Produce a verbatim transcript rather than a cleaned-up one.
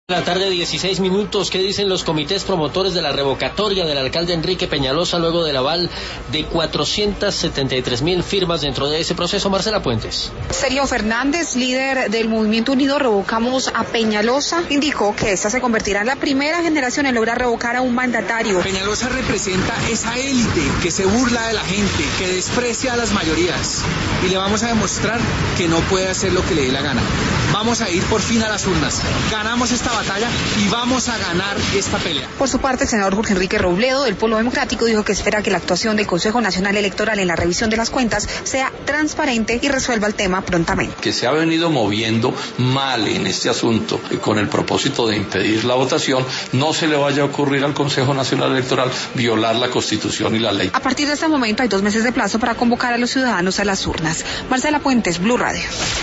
La tarde, dieciséis minutos. ¿Qué dicen los comités promotores de la revocatoria del alcalde Enrique Peñalosa luego del aval de cuatrocientas setenta y tres mil firmas dentro de ese proceso? Marcela Puentes. Sergio Fernández, líder del Movimiento Unido Revocamos a Peñalosa, indicó que esta se convertirá en la primera generación en lograr revocar a un mandatario. Peñalosa representa esa élite que se burla de la gente, que desprecia a las mayorías, y le vamos a demostrar que no puede hacer lo que le dé la gana. Vamos a ir por fin a las urnas. Ganamos esta batalla y vamos a ganar esta pelea. Por su parte, el senador Jorge Enrique Robledo, del Polo Democrático, dijo que espera que la actuación del Consejo Nacional Electoral en la revisión de las cuentas sea transparente y resuelva el tema prontamente. Que se ha venido moviendo mal en este asunto con el propósito de impedir la votación, no se le vaya a ocurrir al Consejo Nacional Electoral violar la Constitución y la ley. A partir de este momento hay dos meses de plazo para convocar a los ciudadanos a las urnas. Marcela Puentes, Blue Radio.